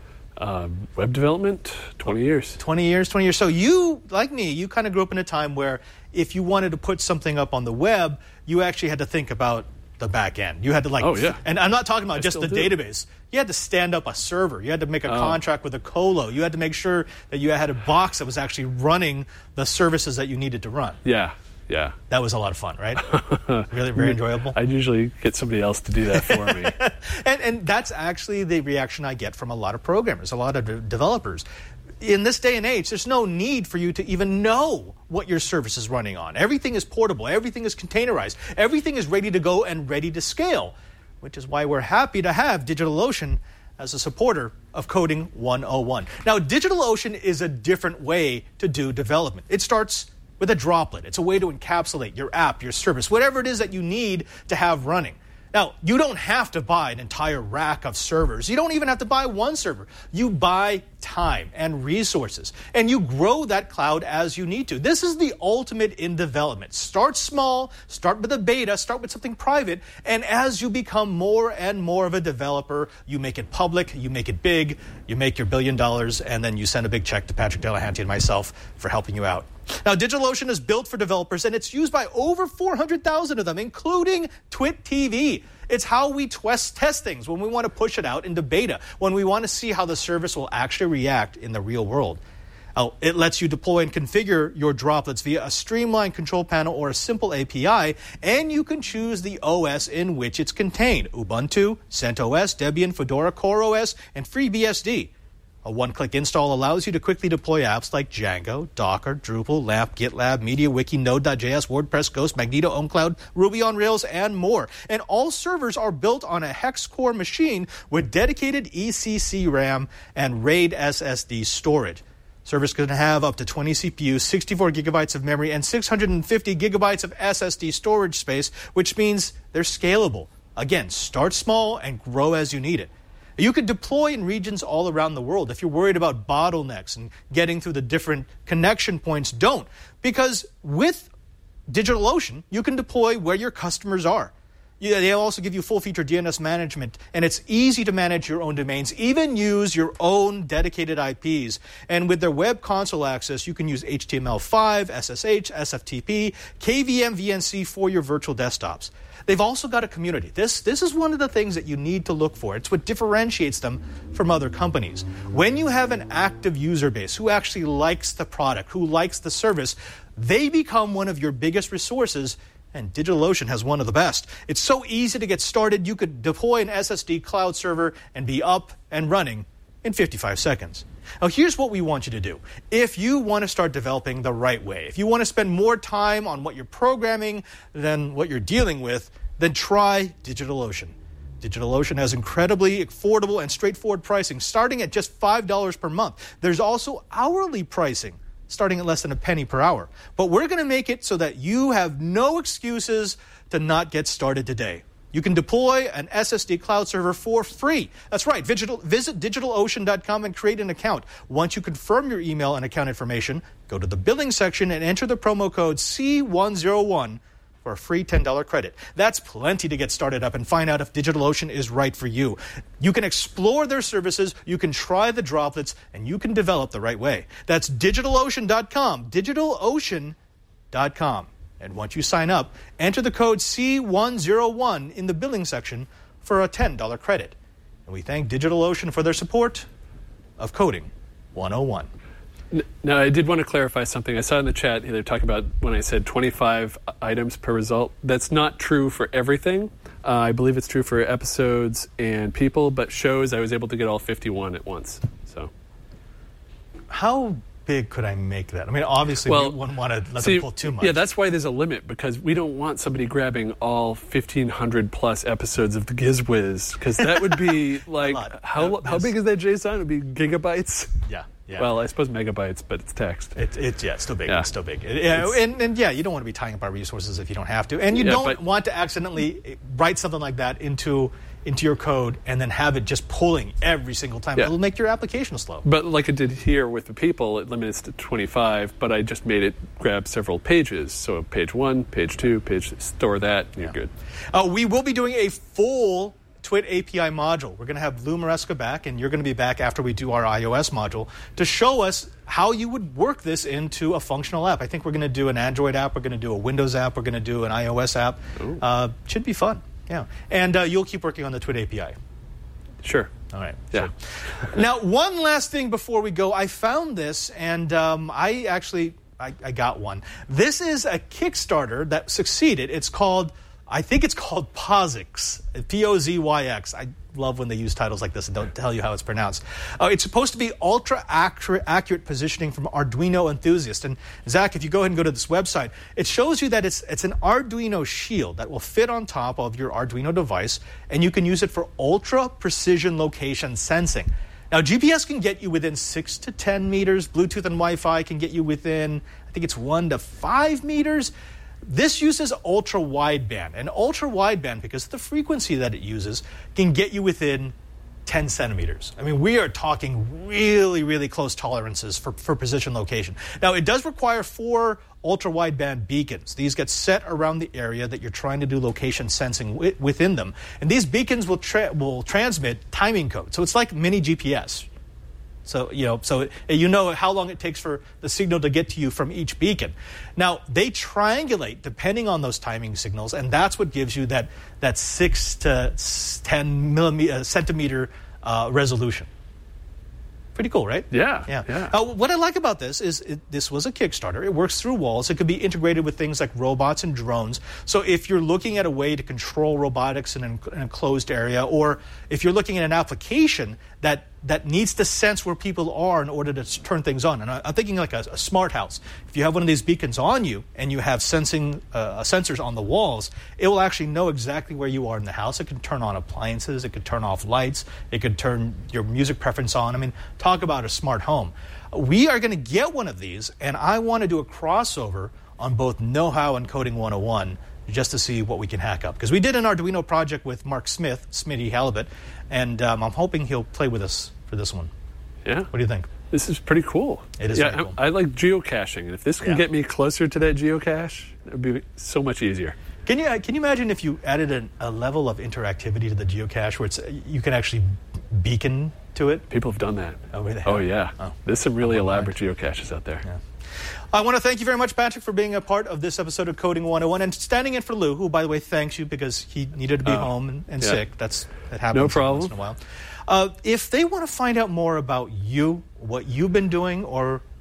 Uh, web development, twenty years. twenty years, twenty years. So you, like me, you kind of grew up in a time where if you wanted to put something up on the web, you actually had to think about the back end. You had to like, oh, yeah. and I'm not talking about I just the do. database. You had to stand up a server. You had to make a oh. contract with a colo. You had to make sure that you had a box that was actually running the services that you needed to run. Yeah. Yeah. That was a lot of fun, right? Really, very enjoyable. I'd usually get somebody else to do that for me. and, and that's actually the reaction I get from a lot of programmers, a lot of de- developers. In this day and age, there's no need for you to even know what your service is running on. Everything is portable. Everything is containerized. Everything is ready to go and ready to scale, which is why we're happy to have DigitalOcean as a supporter of Coding one oh one. Now, DigitalOcean is a different way to do development. It starts with a droplet. It's a way to encapsulate your app, your service, whatever it is that you need to have running. Now, you don't have to buy an entire rack of servers. You don't even have to buy one server. You buy time and resources, and you grow that cloud as you need to. This is the ultimate in development. Start small, start with a beta, start with something private, and as you become more and more of a developer, you make it public, you make it big, you make your billion dollars, and then you send a big check to Patrick Delahanty and myself for helping you out. Now, DigitalOcean is built for developers, and it's used by over four hundred thousand of them, including Twit T V. It's how we twist, test things when we want to push it out into beta, when we want to see how the service will actually react in the real world. Oh, it lets you deploy and configure your droplets via a streamlined control panel or a simple A P I, and you can choose the O S in which it's contained: Ubuntu, CentOS, Debian, Fedora, CoreOS, and FreeBSD. A one-click install allows you to quickly deploy apps like Django, Docker, Drupal, LAMP, GitLab, MediaWiki, Node.js, WordPress, Ghost, Magneto, OwnCloud, Ruby on Rails, and more. And all servers are built on a hex-core machine with dedicated E C C RAM and RAID S S D storage. Servers can have up to twenty C P Us, sixty-four gigabytes of memory, and six hundred fifty gigabytes of S S D storage space, which means they're scalable. Again, start small and grow as you need it. You could deploy in regions all around the world. If you're worried about bottlenecks and getting through the different connection points, don't. Because with DigitalOcean, you can deploy where your customers are. Yeah, they also give you full-feature D N S management, and it's easy to manage your own domains. Even use your own dedicated I Ps. And with their web console access, you can use H T M L five, S S H, S F T P, K V M, V N C for your virtual desktops. They've also got a community. This, this is one of the things that you need to look for. It's what differentiates them from other companies. When you have an active user base who actually likes the product, who likes the service, they become one of your biggest resources, and DigitalOcean has one of the best. It's so easy to get started. You could deploy an S S D cloud server and be up and running in fifty-five seconds. Now, here's what we want you to do. If you want to start developing the right way, if you want to spend more time on what you're programming than what you're dealing with, then try DigitalOcean. DigitalOcean has incredibly affordable and straightforward pricing, starting at just five dollars per month. There's also hourly pricing, starting at less than a penny per hour. But we're going to make it so that you have no excuses to not get started today. You can deploy an S S D cloud server for free. That's right. Visit, visit DigitalOcean dot com and create an account. Once you confirm your email and account information, go to the billing section and enter the promo code C one oh one for a free ten dollars credit. That's plenty to get started up and find out if DigitalOcean is right for you. You can explore their services, you can try the droplets, and you can develop the right way. That's DigitalOcean dot com. DigitalOcean dot com. And once you sign up, enter the code C one oh one in the billing section for a ten dollars credit. And we thank DigitalOcean for their support of Coding one oh one. Now, I did want to clarify something. I saw in the chat they're talking about when I said twenty-five items per result. That's not true for everything. Uh, I believe it's true for episodes and people, but shows I was able to get all fifty-one at once. So, how big could I make that? I mean, obviously, well, we wouldn't want to let see, them pull too much. Yeah, that's why there's a limit, because we don't want somebody grabbing all fifteen hundred plus episodes of the GizWiz, because that would be like, how Yeah, how big is that JSON? It would be gigabytes? Yeah. Yeah. Well, I suppose megabytes, but it's text. It, it, yeah, it's still big. Yeah. It's still big. It, yeah, and, and yeah, you don't want to be tying up our resources if you don't have to. And you Yeah, don't but- want to accidentally write something like that into into your code and then have it just pulling every single time. Yeah. It'll make your application slow. But like it did here with the people, it limits to twenty-five, but I just made it grab several pages. So page one, page two, page, store that, and you're Yeah. good. Uh, we will be doing a full Twit A P I module. We're going to have Lou Maresca back, and you're going to be back after we do our iOS module to show us how you would work this into a functional app. I think we're going to do an Android app, we're going to do a Windows app, we're going to do an iOS app. Uh, should be fun, yeah. And uh, you'll keep working on the Twit A P I. Sure. All right. Yeah. Sure. Now, one last thing before we go. I found this, and um, I actually I, I got one. This is a Kickstarter that succeeded. It's called, I think it's called POZYX, P O Z Y X. I love when they use titles like this and don't tell you how it's pronounced. Uh, it's supposed to be ultra accurate, accurate positioning from Arduino enthusiasts. And Zach, if you go ahead and go to this website, it shows you that it's it's an Arduino shield that will fit on top of your Arduino device, and you can use it for ultra precision location sensing. Now, G P S can get you within six to ten meters. Bluetooth and Wi-Fi can get you within, I think it's one to five meters. This uses ultra-wideband, and ultra-wideband, because of the frequency that it uses, can get you within ten centimeters. I mean, we are talking really, really close tolerances for, for position location. Now, it does require four ultra-wideband beacons. These get set around the area that you're trying to do location sensing wi- within them, and these beacons will tra- will transmit timing code. So it's like mini G P S. So, you know, so you know how long it takes for the signal to get to you from each beacon. Now, they triangulate depending on those timing signals, and that's what gives you that, that six to ten millimeter, centimeter uh, resolution. Pretty cool, right? Yeah. Yeah. yeah. Uh, what I like about this is it, this was a Kickstarter. It works through walls. It could be integrated with things like robots and drones. So if you're looking at a way to control robotics in an enclosed area, or if you're looking at an application that that needs to sense where people are in order to turn things on. And I, I'm thinking like a, a smart house. If you have one of these beacons on you and you have sensing uh, sensors on the walls, it will actually know exactly where you are in the house. It can turn on appliances. It could turn off lights. It could turn your music preference on. I mean, talk about a smart home. We are going to get one of these, and I want to do a crossover on both Know-How and Coding one oh one just to see what we can hack up. Because we did an Arduino project with Mark Smith, Smitty Halibut, and um, I'm hoping he'll play with us for this one. Yeah. What do you think? This is pretty cool. It is yeah, very cool. I, I like geocaching, and if this can Yeah. get me closer to that geocache, it would be so much easier. Can you can you imagine if you added an, a level of interactivity to the geocache where it's you can actually beacon to it? People have done that. Oh, really? Oh, yeah. Oh. There's some really Oh, my elaborate geocaches out there. Yeah. I want to thank you very much, Patrick, for being a part of this episode of Coding one oh one and standing in for Lou, who, by the way, thanks you because he needed to be Oh, home and, and yeah. sick. That's that happens No once problem. in a while. Uh, if they want to find out more about you, what you've been doing, or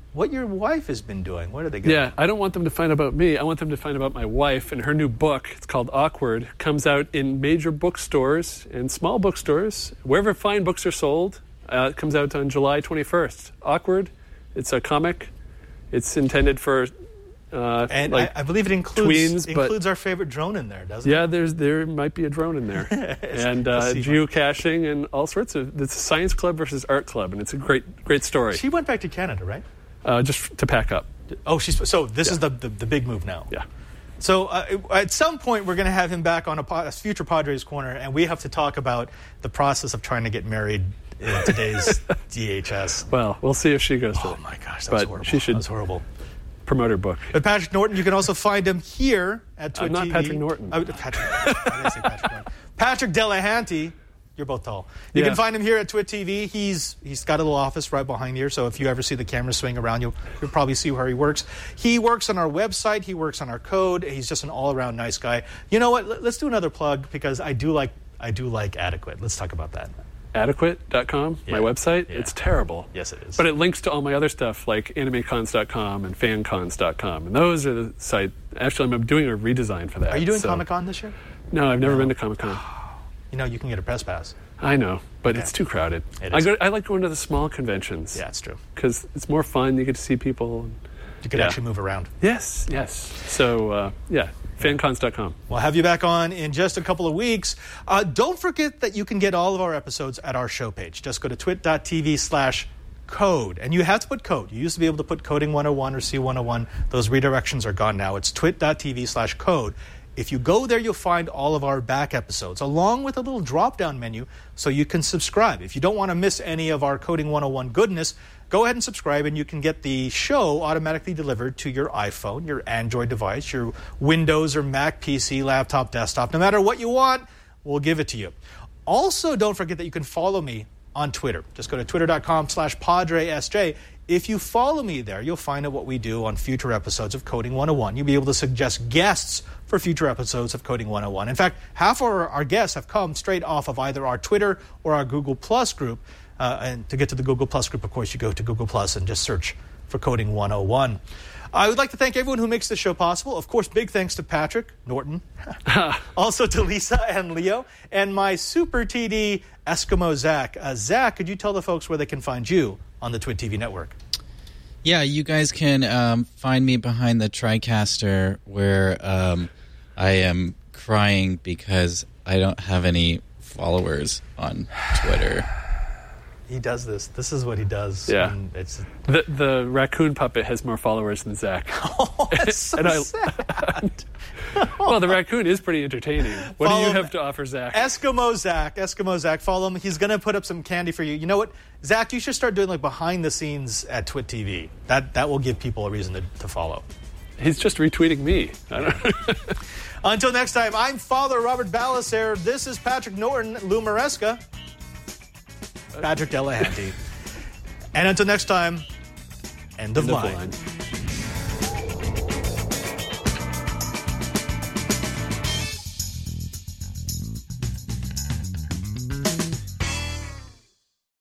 what your wife has been doing. What are they going Yeah, I don't want them to find about me. I want them to find about my wife and her new book. It's called Awkward. Comes out in major bookstores and small bookstores, wherever fine books are sold. Uh, it comes out on July twenty-first. Awkward. It's a comic. It's intended for uh, And like I, I believe it includes tweens, but- includes our favorite drone in there, doesn't yeah, it? there's there might be a drone in there, and uh, Let's see. geocaching and all sorts of. It's a science club versus art club, and it's a great great story. She went back to Canada, right? Uh, just to pack up. Oh, she's so this Yeah. is the, the the big move now. Yeah. So uh, at some point, we're going to have him back on a, po- a future Padres Corner, and we have to talk about the process of trying to get married in today's D H S. Well, we'll see if she goes to Oh it. my gosh, that was But horrible. she should That was horrible. promote her book. But Patrick Norton, you can also find him here at Twit I'm not T V. Patrick Norton. Oh, Patrick. Why did I say Patrick Norton? Patrick Delahanty. You're both tall. You Yeah. can find him here at Twit T V. He's he's got a little office right behind here, so if you ever see the camera swing around, you'll, you'll probably see where he works. He works on our website. He works on our code. He's just an all-around nice guy. You know what? Let- Let's do another plug because I do like I do like Adequate. Let's talk about that. Adequate dot com, my Yeah. website. Yeah. It's terrible. Yes, it is. But it links to all my other stuff like anime cons dot com and fan cons dot com. And those are the sites. Actually, I'm doing a redesign for that. Are you doing so- Comic-Con this year? No, I've never been to Comic-Con. You know, you can get a press pass. I know, but it's too crowded. It I, is. go, I like going to the small conventions. Yeah, it's true. Because it's more fun. You get to see people. and- You could Yeah. actually move around. Yes, yes. So, uh, yeah, fan cons dot com. We'll have you back on in just a couple of weeks. Uh, don't forget that you can get all of our episodes at our show page. Just go to twit dot t v slash code. And you have to put code. You used to be able to put coding one oh one or C one oh one. Those redirections are gone now. It's twit dot t v slash code. If you go there, you'll find all of our back episodes, along with a little drop-down menu so you can subscribe. If you don't want to miss any of our Coding one oh one goodness, go ahead and subscribe, and you can get the show automatically delivered to your iPhone, your Android device, your Windows or Mac P C, laptop, desktop. No matter what you want, we'll give it to you. Also, don't forget that you can follow me on Twitter. Just go to twitter dot com slash Padre S J. If you follow me there, you'll find out what we do on future episodes of Coding one oh one. You'll be able to suggest guests for future episodes of Coding one oh one. In fact, half of our, our guests have come straight off of either our Twitter or our Google Plus group. Uh, and to get to the Google Plus group, of course, you go to Google Plus and just search for Coding one oh one. I would like to thank everyone who makes this show possible. Of course, big thanks to Patrick Norton, also to Lisa and Leo, and my super T D Eskimo Zach. Uh, Zach, could you tell the folks where they can find you on the Twit T V network? Yeah, you guys can um, find me behind the TriCaster where um, I am crying because I don't have any followers on Twitter. He does this. This is what he does. Yeah. when It's The, the raccoon puppet has more followers than Zach. oh, that's so And I- sad. Well, the raccoon is pretty entertaining. What Follow do you him. have to offer, Zach? Eskimo Zach, Eskimo Zach, follow him. He's going to put up some candy for you. You know what, Zach? You should start doing like behind the scenes at Twit T V. That that will give people a reason to, to follow. He's just retweeting me. I don't Until next time, I'm Father Robert Balaser. This is Patrick Norton, Lou Maresca, Patrick Delahanty. And until next time, end of End of line. line.